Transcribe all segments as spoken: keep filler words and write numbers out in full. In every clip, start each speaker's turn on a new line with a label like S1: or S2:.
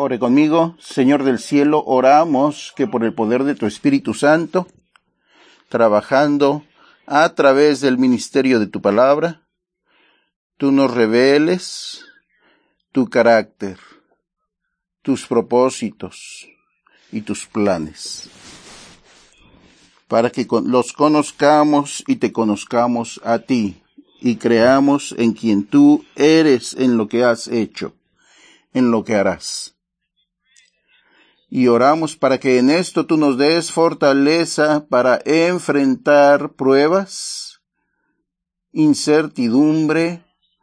S1: Ore conmigo. Señor del cielo, oramos que por el poder de tu Espíritu Santo, trabajando a través del ministerio de tu palabra, tú nos reveles tu carácter, tus propósitos y tus planes, para que los conozcamos y te conozcamos a ti, y creamos en quien tú eres, en lo que has hecho, en lo que harás. Y oramos para que en esto tú nos des fortaleza para enfrentar pruebas, incertidumbre,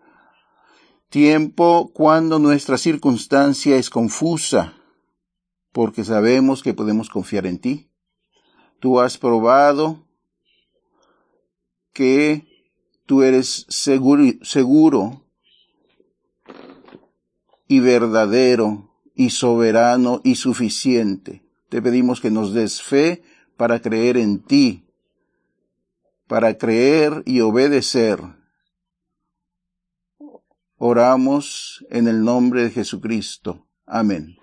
S1: tiempo cuando nuestra circunstancia es confusa, porque sabemos que podemos confiar en ti. Tú has probado que tú eres seguro, seguro y verdadero y soberano y suficiente. Te pedimos que nos des fe para creer en ti, para creer y obedecer. Oramos en el nombre de Jesucristo. Amén.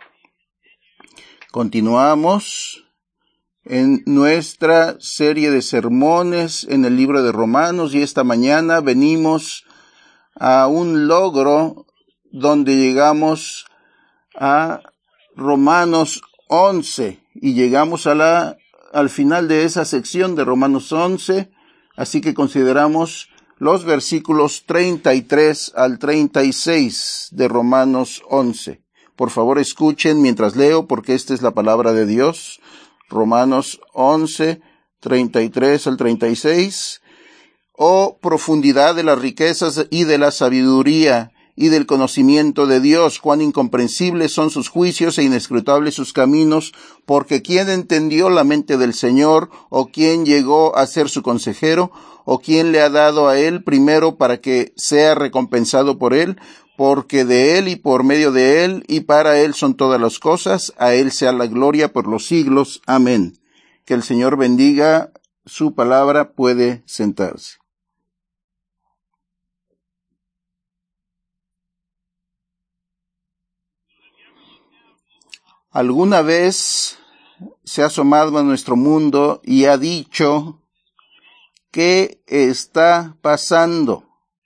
S1: Continuamos en nuestra serie de sermones en el libro de Romanos, y esta mañana venimos a un logro donde llegamos a Romanos once, y llegamos a la, al final de esa sección de Romanos once, así que consideramos los versículos treinta y tres al treinta y seis de Romanos once. Por favor, escuchen mientras leo, porque esta es la palabra de Dios. Romanos once, treinta y tres al treinta y seis. Oh, profundidad de las riquezas y de la sabiduría y del conocimiento de Dios, cuán incomprensibles son sus juicios e inescrutables sus caminos, porque ¿quién entendió la mente del Señor? ¿O quién llegó a ser su consejero? ¿O quién le ha dado a él primero para que sea recompensado por él? Porque de él y por medio de él y para él son todas las cosas, a él sea la gloria por los siglos. Amén. Que el Señor bendiga su palabra. Puede sentarse. ¿Alguna vez se ha asomado a nuestro mundo y ha dicho qué está pasando?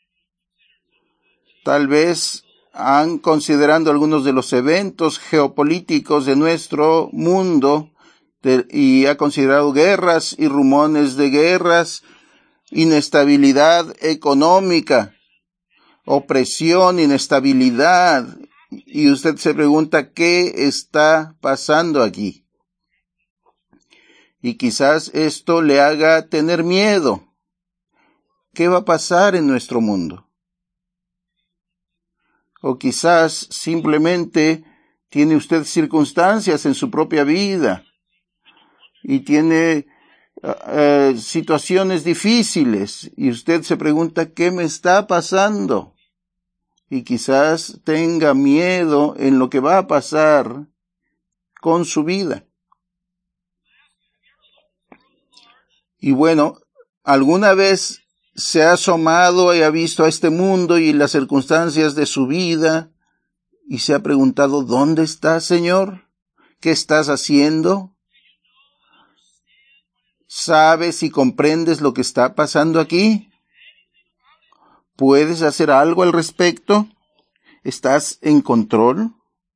S1: Tal vez han considerado algunos de los eventos geopolíticos de nuestro mundo de, y ha considerado guerras y rumores de guerras, inestabilidad económica, opresión, inestabilidad. Y usted se pregunta, ¿qué está pasando aquí? Y quizás esto le haga tener miedo. ¿Qué va a pasar en nuestro mundo? O quizás simplemente tiene usted circunstancias en su propia vida y tiene uh, situaciones difíciles y usted se pregunta, ¿qué me está pasando? Y quizás tenga miedo en lo que va a pasar con su vida. Y bueno, ¿alguna vez se ha asomado y ha visto a este mundo y las circunstancias de su vida y se ha preguntado, ¿dónde estás, Señor? ¿Qué estás haciendo? ¿Sabes y comprendes lo que está pasando aquí? ¿Puedes hacer algo al respecto? ¿Estás en control?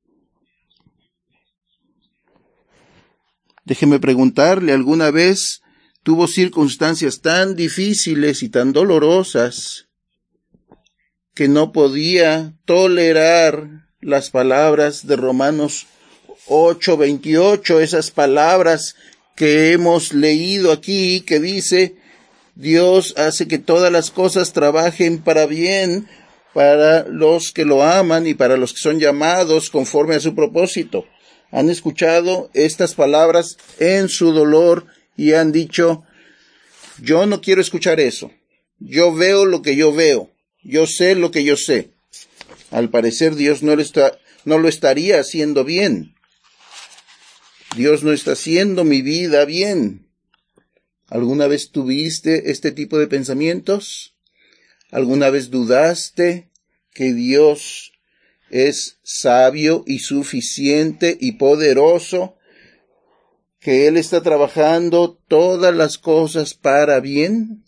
S1: Déjeme preguntarle, ¿alguna vez tuvo circunstancias tan difíciles y tan dolorosas que no podía tolerar las palabras de Romanos ocho veintiocho, esas palabras que hemos leído aquí, que dice, Dios hace que todas las cosas trabajen para bien para los que lo aman y para los que son llamados conforme a su propósito? Han escuchado estas palabras en su dolor y han dicho, yo no quiero escuchar eso. Yo veo lo que yo veo. Yo sé lo que yo sé. Al parecer Dios no lo, está, no lo estaría haciendo bien. Dios no está haciendo mi vida bien. ¿Alguna vez tuviste este tipo de pensamientos? ¿Alguna vez dudaste que Dios es sabio y suficiente y poderoso, que Él está trabajando todas las cosas para bien?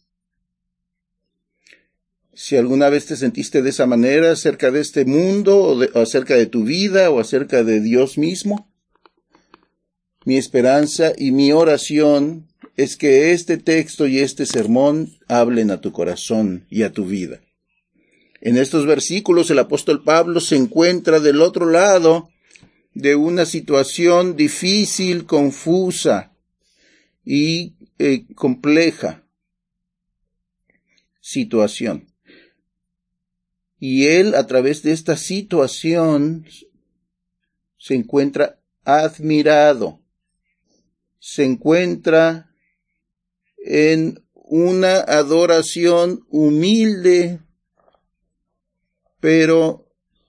S1: Si alguna vez te sentiste de esa manera acerca de este mundo, o, de, o acerca de tu vida, o acerca de Dios mismo, mi esperanza y mi oración es que este texto y este sermón hablen a tu corazón y a tu vida. En estos versículos el apóstol Pablo se encuentra del otro lado de una situación difícil, confusa y eh, compleja situación. Y él, a través de esta situación, se encuentra admirado, se encuentra en una adoración humilde, pero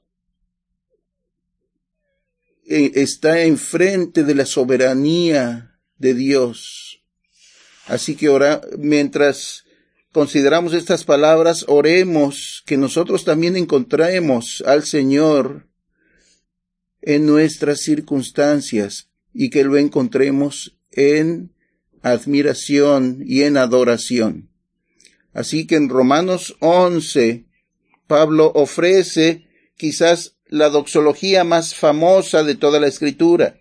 S1: está enfrente de la soberanía de Dios. Así que ora, mientras consideramos estas palabras, oremos que nosotros también encontremos al Señor en nuestras circunstancias y que lo encontremos en admiración y en adoración. Así que en Romanos once, Pablo ofrece quizás la doxología más famosa de toda la Escritura.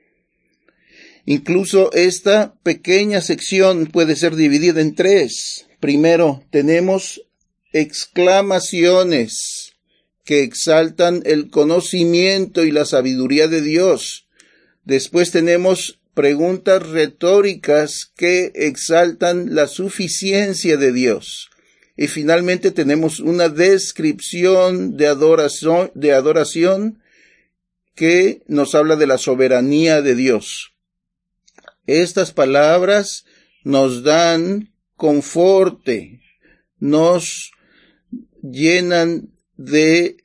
S1: Incluso esta pequeña sección puede ser dividida en tres. Primero, tenemos exclamaciones que exaltan el conocimiento y la sabiduría de Dios. Después tenemos preguntas retóricas que exaltan la suficiencia de Dios. Y finalmente tenemos una descripción de adoración, de adoración que nos habla de la soberanía de Dios. Estas palabras nos dan conforte, nos llenan de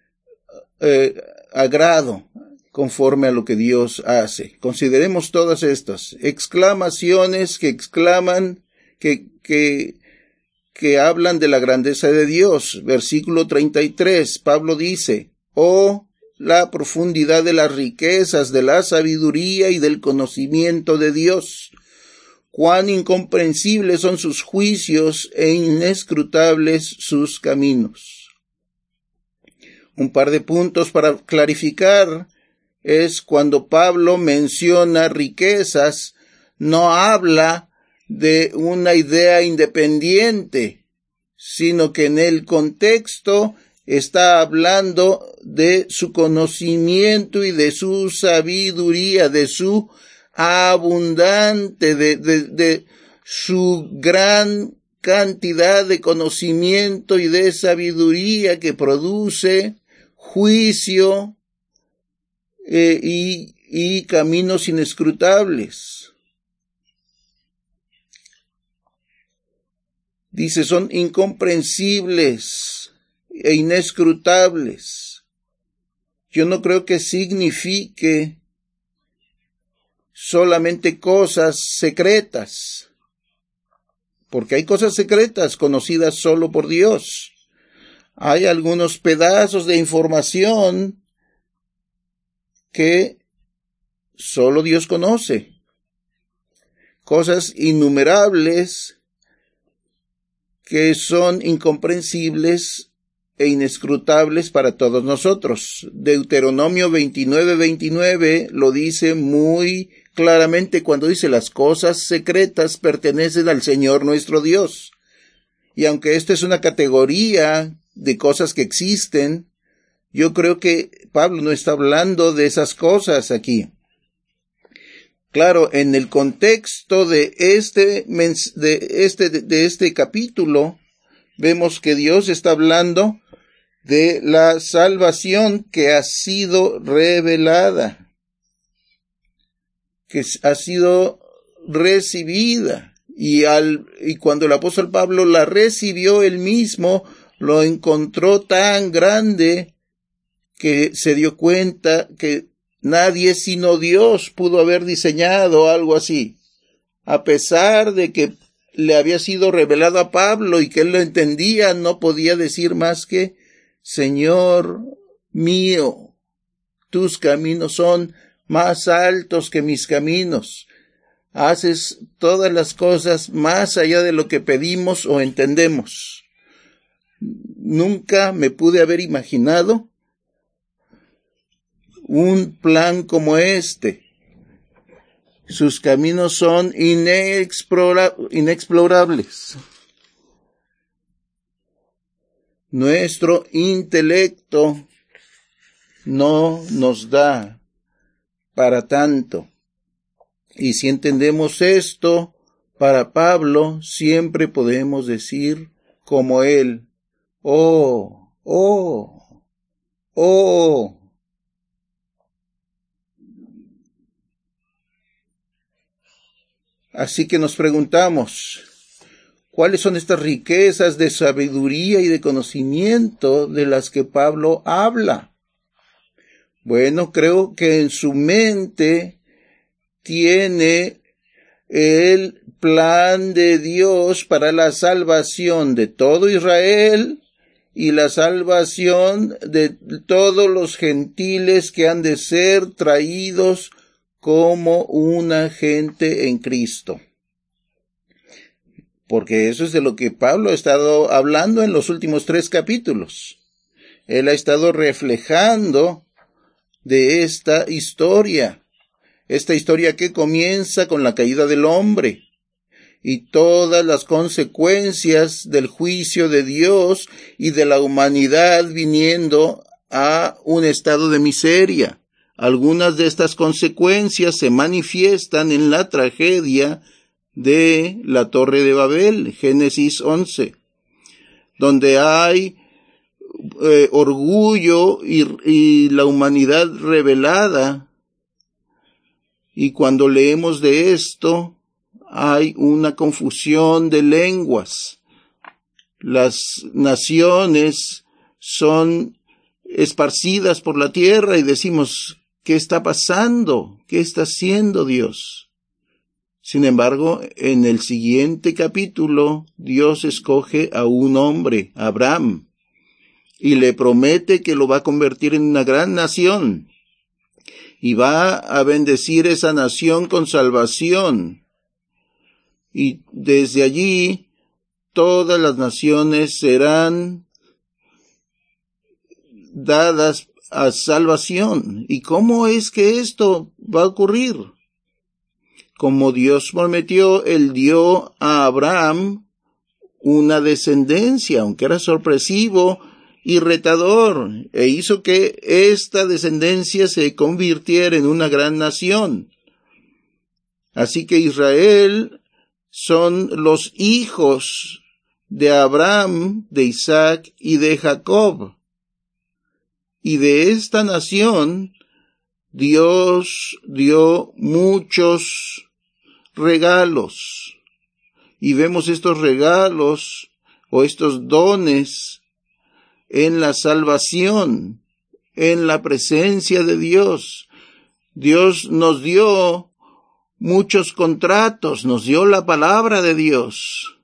S1: eh, agrado conforme a lo que Dios hace. Consideremos todas estas exclamaciones que exclaman, que, que, que hablan de la grandeza de Dios. Versículo treinta y tres, Pablo dice, oh, la profundidad de las riquezas, de la sabiduría y del conocimiento de Dios. Cuán incomprensibles son sus juicios e inescrutables sus caminos. Un par de puntos para clarificar es cuando Pablo menciona riquezas, no habla de una idea independiente, sino que en el contexto está hablando de su conocimiento y de su sabiduría, de su abundante, de, de, de su gran cantidad de conocimiento y de sabiduría que produce juicio eh, y, y caminos inescrutables. Dice, son incomprensibles e inescrutables. Yo no creo que signifique solamente cosas secretas, porque hay cosas secretas conocidas solo por Dios. Hay algunos pedazos de información que solo Dios conoce. Cosas innumerables que son incomprensibles e inescrutables para todos nosotros. Deuteronomio veintinueve veintinueve lo dice muy claramente cuando dice las cosas secretas pertenecen al Señor nuestro Dios. Y aunque esta es una categoría de cosas que existen, yo creo que Pablo no está hablando de esas cosas aquí. Claro, en el contexto de este, de este, de este capítulo, vemos que Dios está hablando de la salvación que ha sido revelada, que ha sido recibida, y, al, y cuando el apóstol Pablo la recibió él mismo, lo encontró tan grande que se dio cuenta que nadie sino Dios pudo haber diseñado algo así, a pesar de que le había sido revelado a Pablo y que él lo entendía, no podía decir más que, Señor, mío, tus caminos son más altos que mis caminos. Haces todas las cosas más allá de lo que pedimos o entendemos. Nunca me pude haber imaginado un plan como este. Sus caminos son inexplora- inexplorables. Nuestro intelecto no nos da para tanto. Y si entendemos esto, para Pablo siempre podemos decir como él, oh, oh, oh. Así que nos preguntamos, ¿cuáles son estas riquezas de sabiduría y de conocimiento de las que Pablo habla? Bueno, creo que en su mente tiene el plan de Dios para la salvación de todo Israel y la salvación de todos los gentiles que han de ser traídos como una gente en Cristo. Porque eso es de lo que Pablo ha estado hablando en los últimos tres capítulos. Él ha estado reflejando de esta historia. Esta historia que comienza con la caída del hombre y todas las consecuencias del juicio de Dios y de la humanidad viniendo a un estado de miseria. Algunas de estas consecuencias se manifiestan en la tragedia de la Torre de Babel, Génesis once, donde hay eh, orgullo y, y la humanidad rebelada. Y cuando leemos de esto, hay una confusión de lenguas. Las naciones son esparcidas por la tierra y decimos, ¿qué está pasando? ¿Qué está haciendo Dios? Sin embargo, en el siguiente capítulo, Dios escoge a un hombre, Abraham, y le promete que lo va a convertir en una gran nación. Y va a bendecir esa nación con salvación. Y desde allí, todas las naciones serán dadas a salvación. ¿Y cómo es que esto va a ocurrir? Como Dios prometió, Él dio a Abraham una descendencia, aunque era sorpresivo y retador, e hizo que esta descendencia se convirtiera en una gran nación. Así que Israel son los hijos de Abraham, de Isaac y de Jacob. Y de esta nación Dios dio muchos regalos. Y vemos estos regalos o estos dones en la salvación, en la presencia de Dios. Dios nos dio muchos contratos, nos dio la palabra de Dios,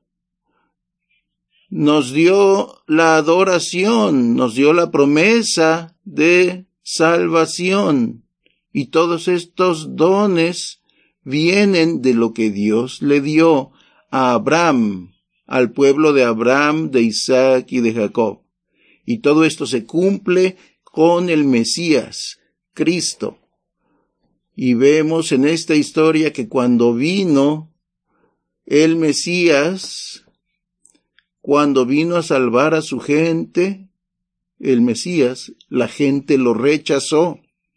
S1: nos dio la adoración, nos dio la promesa de salvación. Y todos estos dones vienen de lo que Dios le dio a Abraham, al pueblo de Abraham, de Isaac y de Jacob. Y todo esto se cumple con el Mesías, Cristo. Y vemos en esta historia que cuando vino el Mesías, cuando vino a salvar a su gente, el Mesías, la gente lo rechazó.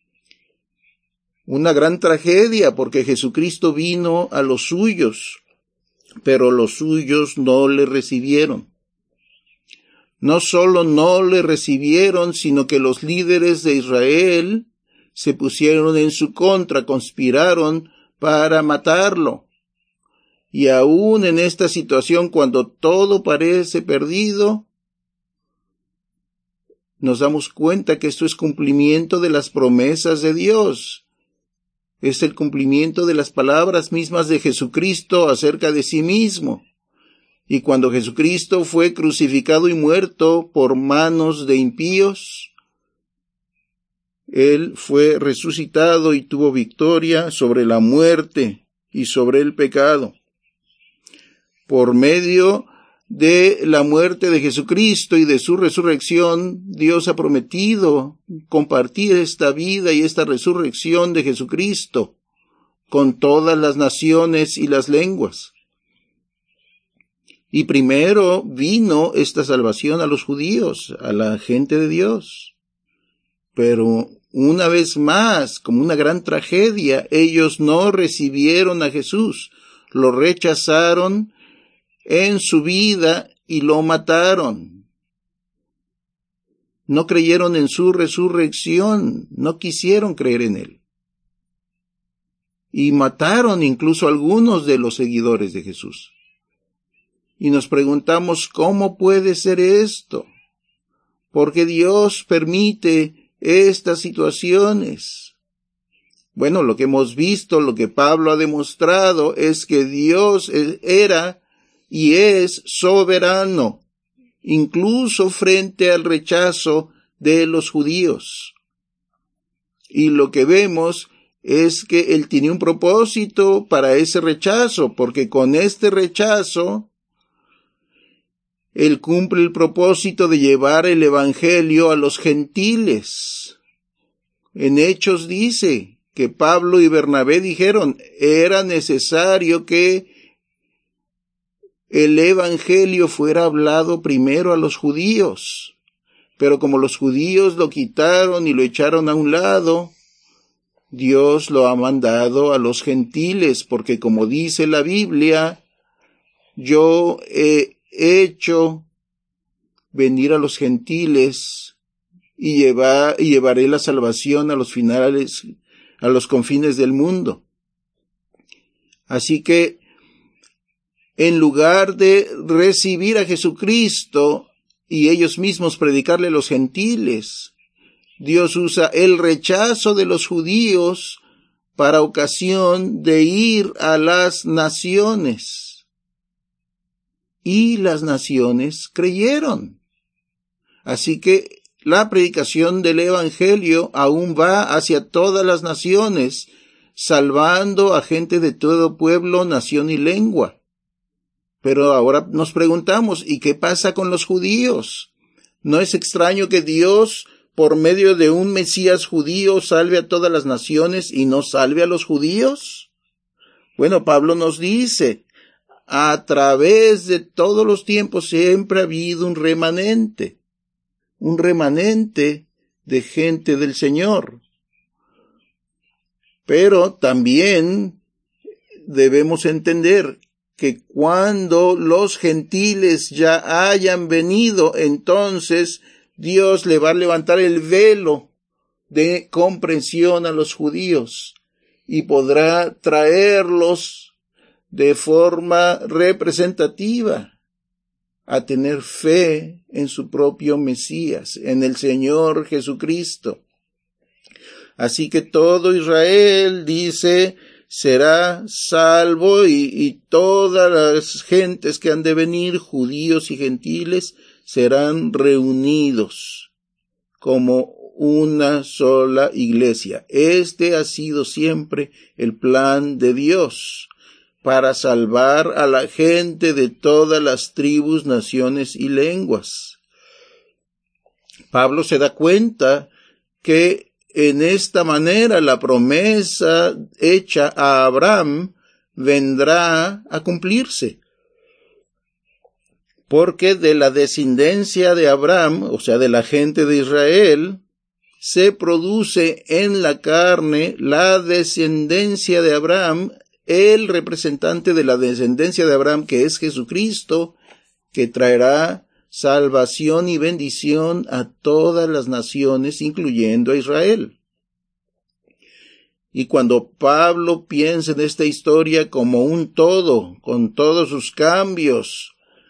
S1: Una gran tragedia, porque Jesucristo vino a los suyos, pero los suyos no le recibieron. No solo no le recibieron, sino que los líderes de Israel se pusieron en su contra, conspiraron para matarlo. Y aún en esta situación, cuando todo parece perdido, nos damos cuenta que esto es cumplimiento de las promesas de Dios. Es el cumplimiento de las palabras mismas de Jesucristo acerca de sí mismo. Y cuando Jesucristo fue crucificado y muerto por manos de impíos, Él fue resucitado y tuvo victoria sobre la muerte y sobre el pecado. Por medio de la muerte de Jesucristo y de su resurrección, Dios ha prometido compartir esta vida y esta resurrección de Jesucristo con todas las naciones y las lenguas. Y primero vino esta salvación a los judíos, a la gente de Dios. Pero una vez más, como una gran tragedia, ellos no recibieron a Jesús, lo rechazaron en su vida y lo mataron. No creyeron en su resurrección, no quisieron creer en él. Y mataron incluso a algunos de los seguidores de Jesús. Y nos preguntamos, ¿cómo puede ser esto? ¿Por qué Dios permite estas situaciones? Bueno, lo que hemos visto, lo que Pablo ha demostrado es que Dios era y es soberano, incluso frente al rechazo de los judíos. Y lo que vemos es que Él tiene un propósito para ese rechazo, porque con este rechazo Él cumple el propósito de llevar el evangelio a los gentiles. En Hechos dice que Pablo y Bernabé dijeron, era necesario que el evangelio fuera hablado primero a los judíos. Pero como los judíos lo quitaron y lo echaron a un lado, Dios lo ha mandado a los gentiles, porque como dice la Biblia, yo he hecho venir a los gentiles y, llevar, y llevaré la salvación a los finales, a los confines del mundo. Así que, en lugar de recibir a Jesucristo y ellos mismos predicarle a los gentiles, Dios usa el rechazo de los judíos para ocasión de ir a las naciones. Y las naciones creyeron. Así que la predicación del evangelio aún va hacia todas las naciones, salvando a gente de todo pueblo, nación y lengua. Pero ahora nos preguntamos, ¿y qué pasa con los judíos? ¿No es extraño que Dios, por medio de un Mesías judío, salve a todas las naciones y no salve a los judíos? Bueno, Pablo nos dice, a través de todos los tiempos siempre ha habido un remanente, un remanente de gente del Señor. Pero también debemos entender que cuando los gentiles ya hayan venido, entonces Dios le va a levantar el velo de comprensión a los judíos y podrá traerlos de forma representativa a tener fe en su propio Mesías, en el Señor Jesucristo. Así que todo Israel, dice, será salvo y, y todas las gentes que han de venir, judíos y gentiles, serán reunidos como una sola iglesia. Este ha sido siempre el plan de Dios para salvar a la gente de todas las tribus, naciones y lenguas. Pablo se da cuenta que en esta manera la promesa hecha a Abraham vendrá a cumplirse. Porque de la descendencia de Abraham, o sea, de la gente de Israel, se produce en la carne la descendencia de Abraham, el representante de la descendencia de Abraham, que es Jesucristo, que traerá salvación y bendición a todas las naciones, incluyendo a Israel. Y cuando Pablo piensa en esta historia como un todo, con todos sus cambios,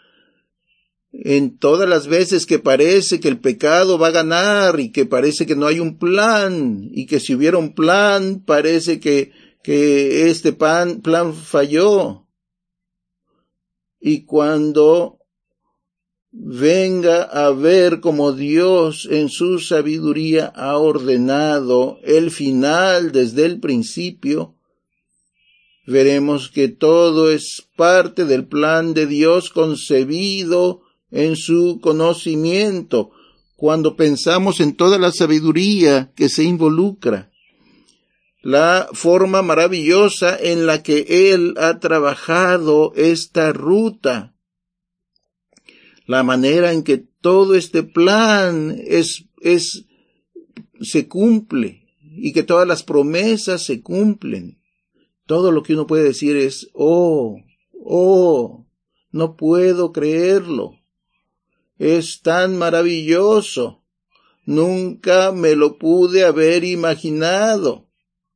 S1: en todas las veces que parece que el pecado va a ganar y que parece que no hay un plan, y que si hubiera un plan, parece que, que este plan, plan falló. Y cuando venga a ver cómo Dios en su sabiduría ha ordenado el final desde el principio, veremos que todo es parte del plan de Dios concebido en su conocimiento, cuando pensamos en toda la sabiduría que se involucra, la forma maravillosa en la que Él ha trabajado esta ruta, la manera en que todo este plan es, es, se cumple y que todas las promesas se cumplen. Todo lo que uno puede decir es, oh, oh, no puedo creerlo. Es tan maravilloso. Nunca me lo pude haber imaginado.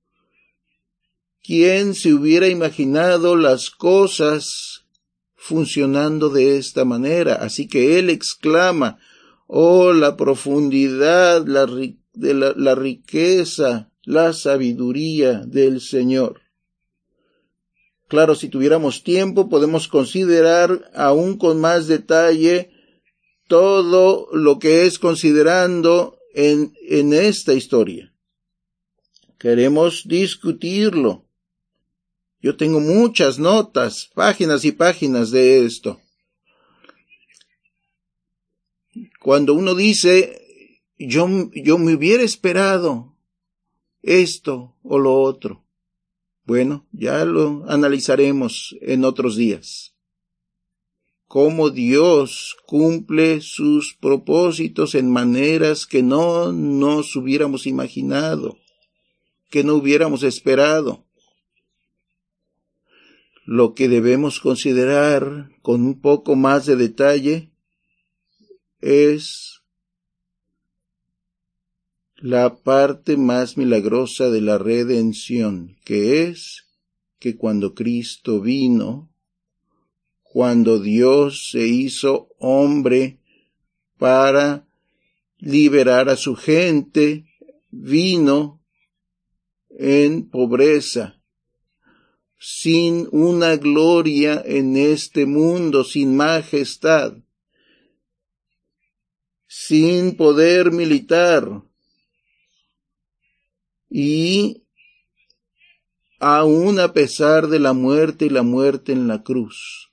S1: ¿Quién se hubiera imaginado las cosas funcionando de esta manera? Así que él exclama, oh, la profundidad, la, de la, la riqueza, la sabiduría del Señor. Claro, si tuviéramos tiempo, podemos considerar aún con más detalle todo lo que es considerando en, en esta historia. Queremos discutirlo. Yo tengo muchas notas, páginas y páginas de esto. Cuando uno dice, yo, yo me hubiera esperado esto o lo otro. Bueno, ya lo analizaremos en otros días. Cómo Dios cumple sus propósitos en maneras que no nos hubiéramos imaginado, que no hubiéramos esperado. Lo que debemos considerar con un poco más de detalle es la parte más milagrosa de la redención, que es que cuando Cristo vino, cuando Dios se hizo hombre para liberar a su gente, vino en pobreza, sin una gloria en este mundo, sin majestad, sin poder militar, y aún a pesar de la muerte y la muerte en la cruz.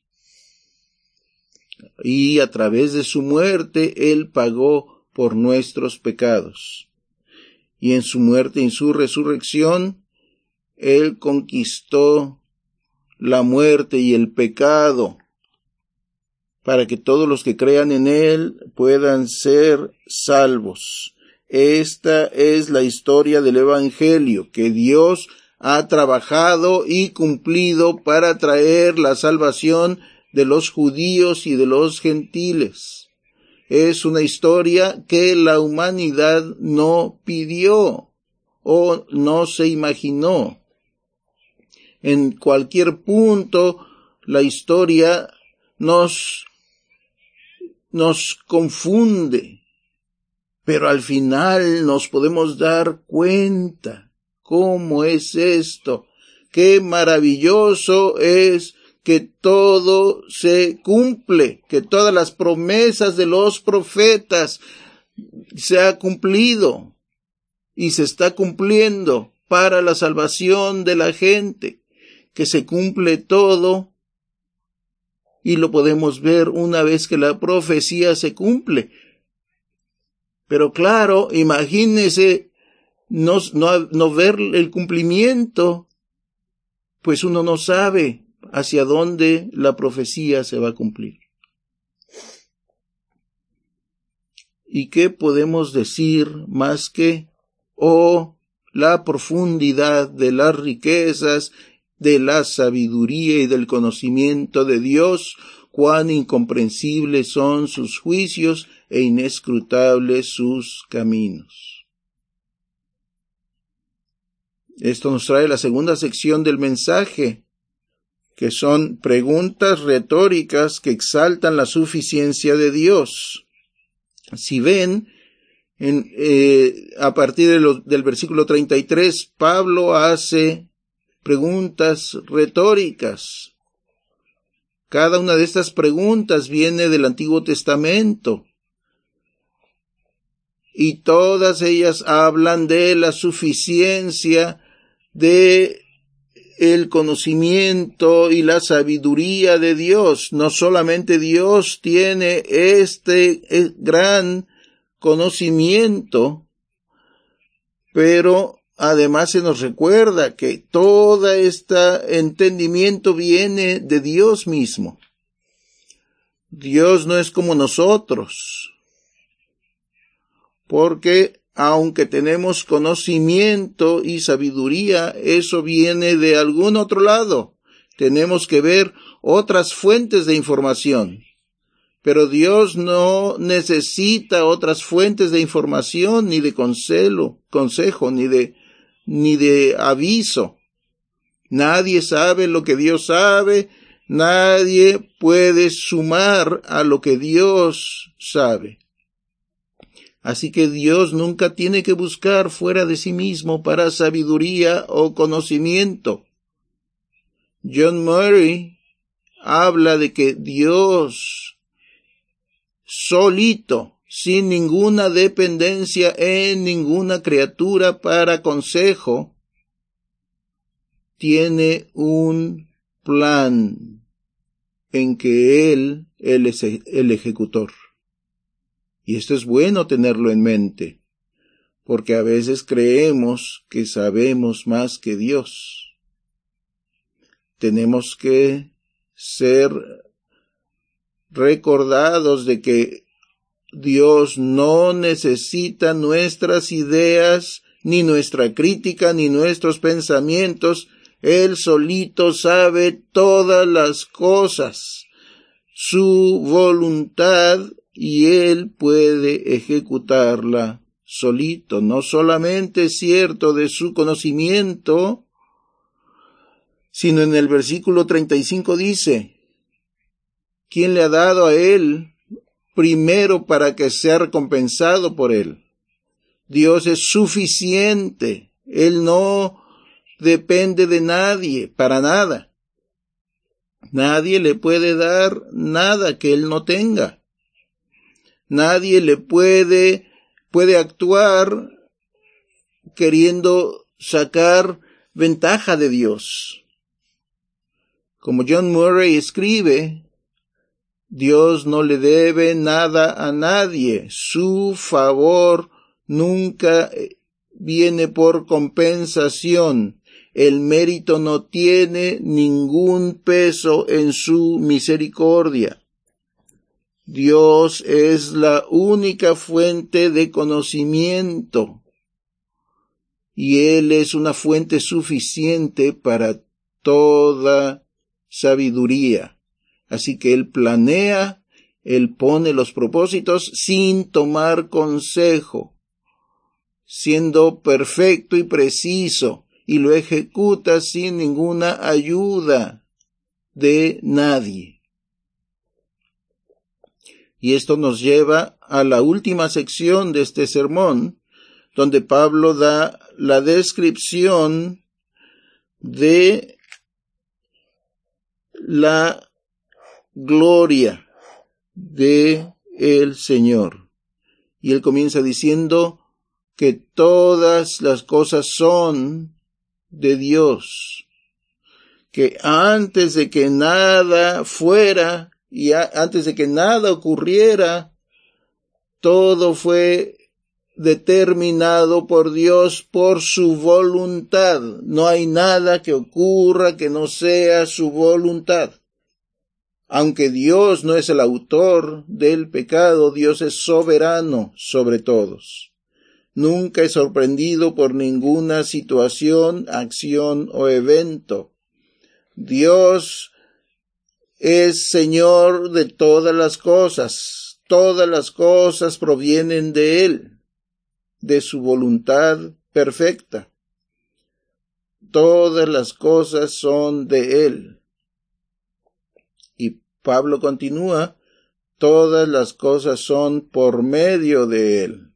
S1: Y a través de su muerte, Él pagó por nuestros pecados. Y en su muerte y en su resurrección, Él conquistó la muerte y el pecado, para que todos los que crean en Él puedan ser salvos. Esta es la historia del Evangelio, que Dios ha trabajado y cumplido para traer la salvación de los judíos y de los gentiles. Es una historia que la humanidad no pidió o no se imaginó. En cualquier punto, la historia nos, nos confunde, pero al final nos podemos dar cuenta cómo es esto, qué maravilloso es que todo se cumple, que todas las promesas de los profetas se ha cumplido y se está cumpliendo para la salvación de la gente, que se cumple todo y lo podemos ver una vez que la profecía se cumple. Pero claro, imagínese no, no, no ver el cumplimiento, pues uno no sabe hacia dónde la profecía se va a cumplir. ¿Y qué podemos decir más que, oh, la profundidad de las riquezas, de la sabiduría y del conocimiento de Dios, cuán incomprensibles son sus juicios e inescrutables sus caminos? Esto nos trae la segunda sección del mensaje, que son preguntas retóricas que exaltan la suficiencia de Dios. Si ven, en, eh, a partir de lo, del versículo treinta y tres, Pablo hace preguntas retóricas. Cada una de estas preguntas viene del Antiguo Testamento. Y todas ellas hablan de la suficiencia de el conocimiento y la sabiduría de Dios. No solamente Dios tiene este gran conocimiento, pero además se nos recuerda que todo este entendimiento viene de Dios mismo. Dios no es como nosotros, porque aunque tenemos conocimiento y sabiduría, eso viene de algún otro lado. Tenemos que ver otras fuentes de información. Pero Dios no necesita otras fuentes de información, ni de consejo, consejo, ni de, ni de aviso. Nadie sabe lo que Dios sabe, nadie puede sumar a lo que Dios sabe. Así que Dios nunca tiene que buscar fuera de sí mismo para sabiduría o conocimiento. John Murray habla de que Dios solito, sin ninguna dependencia en ninguna criatura para consejo, tiene un plan en que Él, Él es el ejecutor. Y esto es bueno tenerlo en mente, porque a veces creemos que sabemos más que Dios. Tenemos que ser recordados de que Dios no necesita nuestras ideas, ni nuestra crítica, ni nuestros pensamientos. Él solito sabe todas las cosas, su voluntad, y Él puede ejecutarla solito. No solamente es cierto de su conocimiento, sino en el versículo treinta y cinco dice, ¿quién le ha dado a Él primero para que sea recompensado por Él? Dios es suficiente. Él no depende de nadie, para nada. Nadie le puede dar nada que Él no tenga. Nadie le puede, puede actuar queriendo sacar ventaja de Dios. Como John Murray escribe, Dios no le debe nada a nadie. Su favor nunca viene por compensación. El mérito no tiene ningún peso en su misericordia. Dios es la única fuente de conocimiento y Él es una fuente suficiente para toda sabiduría. Así que Él planea, Él pone los propósitos sin tomar consejo, siendo perfecto y preciso, y lo ejecuta sin ninguna ayuda de nadie. Y esto nos lleva a la última sección de este sermón, donde Pablo da la descripción de la gloria de el Señor. Y él comienza diciendo que todas las cosas son de Dios, que antes de que nada fuera y a, antes de que nada ocurriera, todo fue determinado por Dios por su voluntad. No hay nada que ocurra que no sea su voluntad. Aunque Dios no es el autor del pecado, Dios es soberano sobre todos. Nunca es sorprendido por ninguna situación, acción o evento. Dios es Señor de todas las cosas. Todas las cosas provienen de Él, de su voluntad perfecta. Todas las cosas son de Él. Y Pablo continúa, todas las cosas son por medio de Él.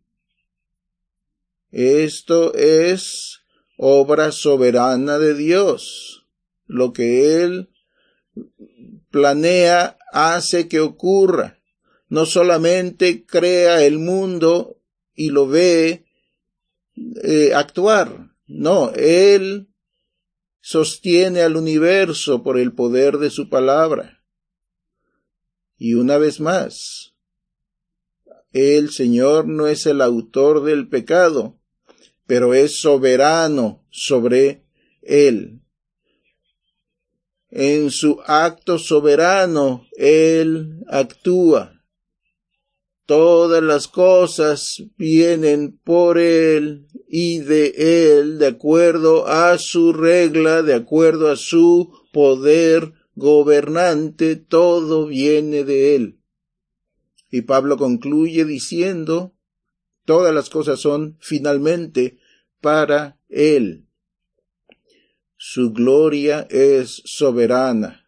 S1: Esto es obra soberana de Dios. Lo que Él planea, hace que ocurra. No solamente crea el mundo y lo ve eh, actuar. No, Él sostiene al universo por el poder de su palabra. Y una vez más, el Señor no es el autor del pecado, pero es soberano sobre él. En su acto soberano, Él actúa. Todas las cosas vienen por Él y de Él, de acuerdo a su regla, de acuerdo a su poder gobernante, todo viene de Él. Y Pablo concluye diciendo, todas las cosas son finalmente para Él. Su gloria es soberana.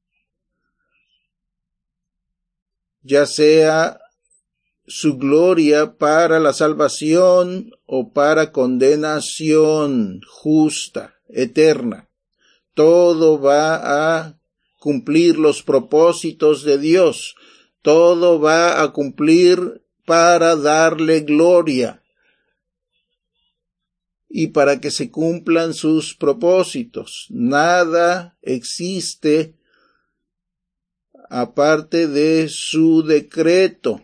S1: Ya sea su gloria para la salvación o para condenación justa, eterna. Todo va a cumplir los propósitos de Dios. Todo va a cumplir para darle gloria y para que se cumplan sus propósitos. Nada existe aparte de su decreto.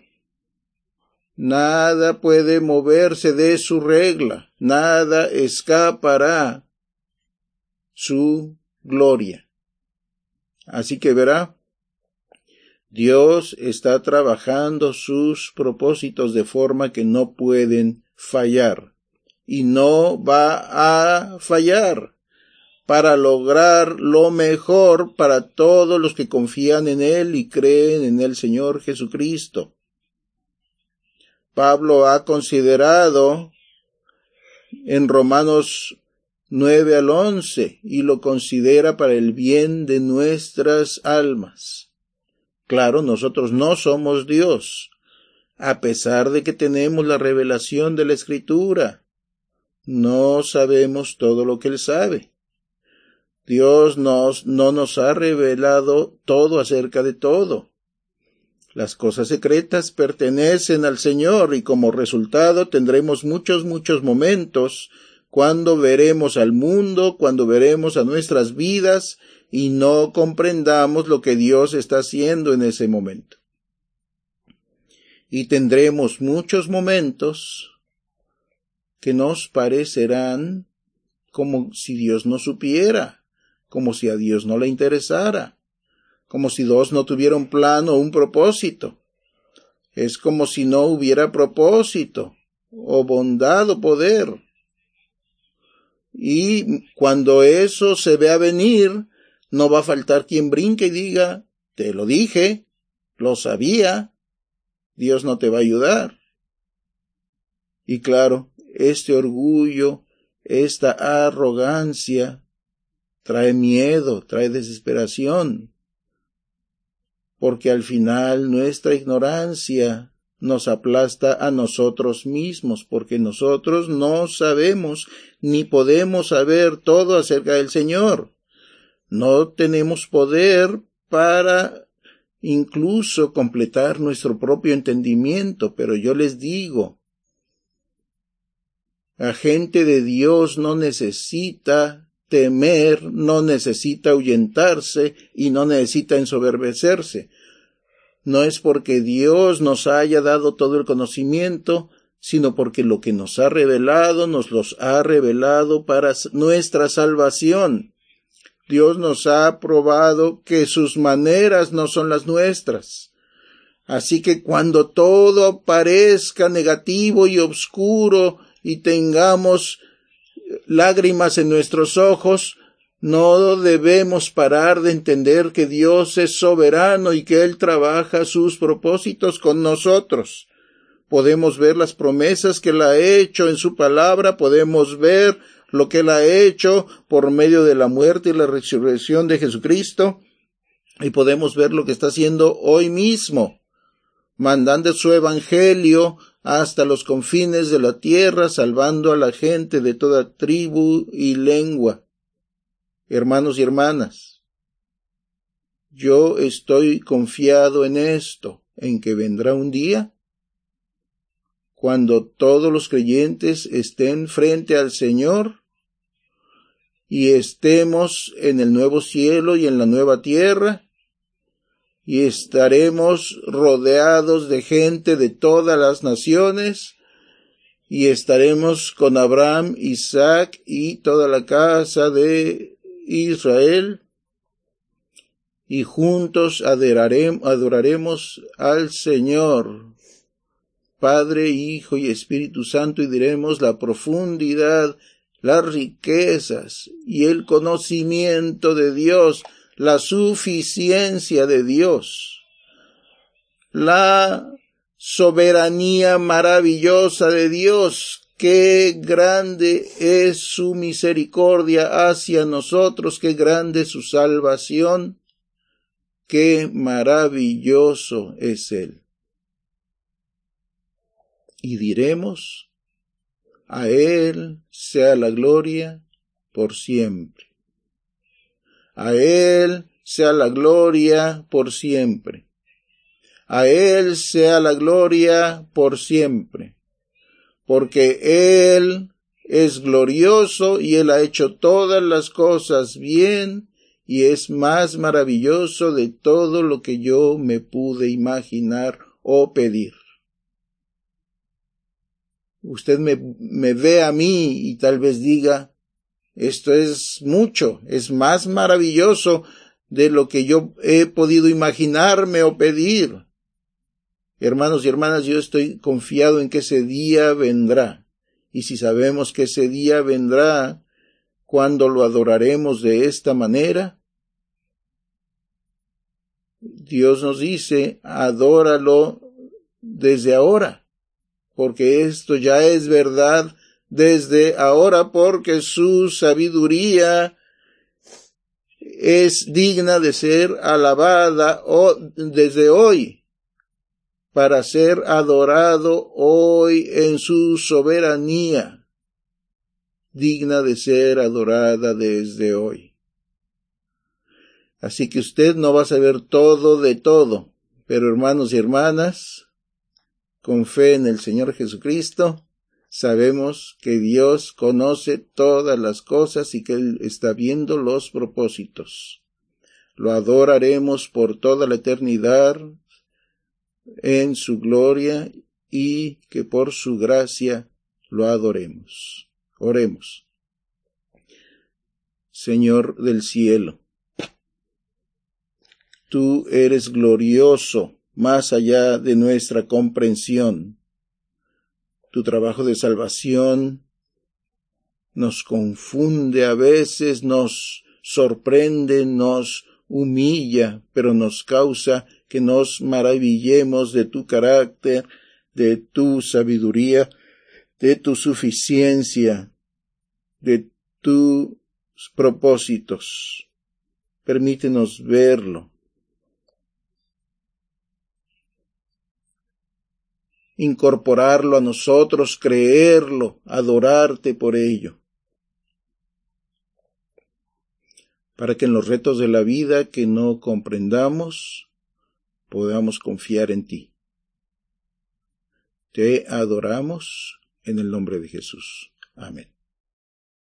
S1: Nada puede moverse de su regla, nada escapará su gloria. Así que verá, Dios está trabajando sus propósitos de forma que no pueden fallar. Y no va a fallar para lograr lo mejor para todos los que confían en Él y creen en el Señor Jesucristo. Pablo ha considerado en Romanos nueve al once y lo considera para el bien de nuestras almas. Claro, nosotros no somos Dios, a pesar de que tenemos la revelación de la Escritura. No sabemos todo lo que Él sabe. Dios nos, no nos ha revelado todo acerca de todo. Las cosas secretas pertenecen al Señor y como resultado tendremos muchos, muchos momentos cuando veremos al mundo, cuando veremos a nuestras vidas y no comprendamos lo que Dios está haciendo en ese momento. Y tendremos muchos momentos que nos parecerán como si Dios no supiera, como si a Dios no le interesara, como si Dios no tuviera un plan o un propósito. Es como si no hubiera propósito, o bondad o poder. Y cuando eso se vea venir, no va a faltar quien brinque y diga, te lo dije, lo sabía, Dios no te va a ayudar. Y claro, este orgullo, esta arrogancia, trae miedo, trae desesperación, porque al final nuestra ignorancia nos aplasta a nosotros mismos, porque nosotros no sabemos ni podemos saber todo acerca del Señor. No tenemos poder para incluso completar nuestro propio entendimiento, pero yo les digo, la gente de Dios no necesita temer, no necesita ahuyentarse y no necesita ensoberbecerse. No es porque Dios nos haya dado todo el conocimiento, sino porque lo que nos ha revelado, nos los ha revelado para nuestra salvación. Dios nos ha probado que sus maneras no son las nuestras. Así que cuando todo parezca negativo y oscuro y tengamos lágrimas en nuestros ojos, no debemos parar de entender que Dios es soberano y que Él trabaja sus propósitos con nosotros. Podemos ver las promesas que Él ha hecho en su palabra, podemos ver lo que Él ha hecho por medio de la muerte y la resurrección de Jesucristo, y podemos ver lo que está haciendo hoy mismo, mandando su evangelio hasta los confines de la tierra, salvando a la gente de toda tribu y lengua. Hermanos y hermanas, Yo estoy confiado en esto, en que vendrá un día cuando todos los creyentes estén frente al Señor y estemos en el nuevo cielo y en la nueva tierra, y estaremos rodeados de gente de todas las naciones, y estaremos con Abraham, Isaac y toda la casa de Israel, y juntos adoraremos, adoraremos al Señor, Padre, Hijo y Espíritu Santo, y diremos la profundidad, las riquezas y el conocimiento de Dios, la suficiencia de Dios, la soberanía maravillosa de Dios. Qué grande es su misericordia hacia nosotros, qué grande su salvación, qué maravilloso es Él. Y diremos, a Él sea la gloria por siempre. A Él sea la gloria por siempre. A Él sea la gloria por siempre. Porque Él es glorioso y Él ha hecho todas las cosas bien y es más maravilloso de todo lo que yo me pude imaginar o pedir. Usted me, me ve a mí y tal vez diga, esto es mucho, es más maravilloso de lo que yo he podido imaginarme o pedir. Hermanos y hermanas, yo estoy confiado en que ese día vendrá. Y si sabemos que ese día vendrá, cuando lo adoraremos de esta manera, Dios nos dice, adóralo desde ahora. Porque esto ya es verdad desde ahora, porque su sabiduría es digna de ser alabada o desde hoy, para ser adorado hoy en su soberanía, digna de ser adorada desde hoy. Así que usted no va a saber todo de todo, pero hermanos y hermanas, con fe en el Señor Jesucristo, sabemos que Dios conoce todas las cosas y que Él está viendo los propósitos. Lo adoraremos por toda la eternidad en su gloria y que por su gracia lo adoremos. Oremos. Señor del cielo, tú eres glorioso más allá de nuestra comprensión. Tu trabajo de salvación nos confunde a veces, nos sorprende, nos humilla, pero nos causa que nos maravillemos de tu carácter, de tu sabiduría, de tu suficiencia, de tus propósitos. Permítenos verlo. Incorporarlo a nosotros, creerlo, adorarte por ello. Para que en los retos de la vida que no comprendamos, podamos confiar en ti. Te adoramos en el nombre de Jesús. Amén.